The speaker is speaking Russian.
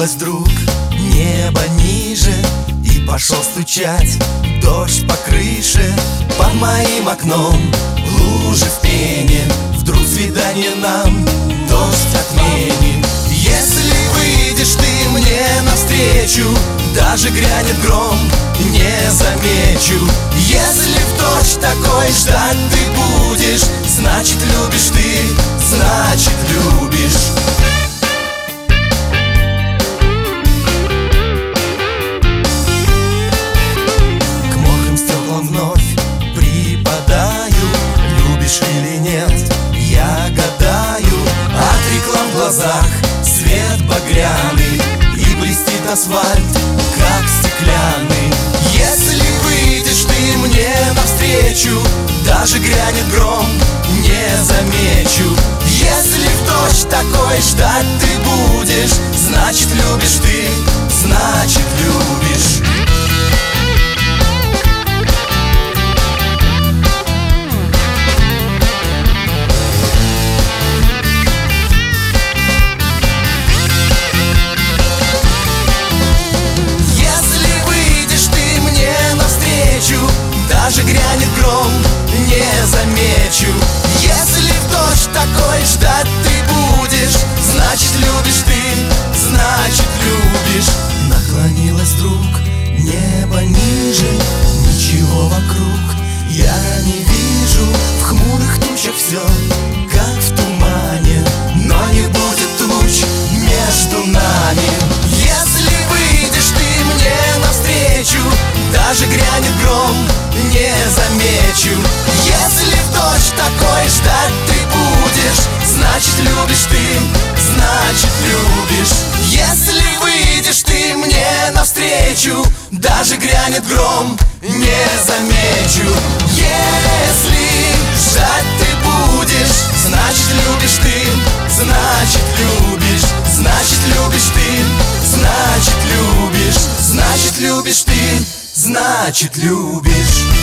Наклонилось вдруг небо ниже, и пошел стучать дождь по крыше. Под моим окном лужи в пене, вдруг свидание нам дождь отменит. Если выйдешь ты мне навстречу, даже грянет гром, не замечу. Если в дождь такой ждать ты будешь, значит любишь ты, значит любишь. К мокрым стеклам вновь припадаю, любишь или нет, я гадаю. От реклам в глазах свет багряный, и блестит асфальт, как стеклянный. Если выйдешь ты мне навстречу, даже грянет гром, не замечу. Если в дождь такой ждать ты будешь, значит любишь ты, значит любишь. Даже грянет гром, не замечу. Если в дождь такой ждать ты будешь, значит любишь ты, значит любишь. Наклонилось вдруг небо ниже, ничего вокруг я не вижу. В хмурых тучах все, как в тумане, но не будет туч между нами. Если выйдешь ты мне навстречу, даже грянет гром, не замечу. Если в дождь такой ждать ты будешь, значит любишь ты, значит любишь. Если выйдешь ты мне навстречу, даже грянет гром, не замечу. Если ждать ты будешь, значит любишь ты, значит любишь. Значит любишь ты, значит любишь. Значит любишь ты, значит любишь.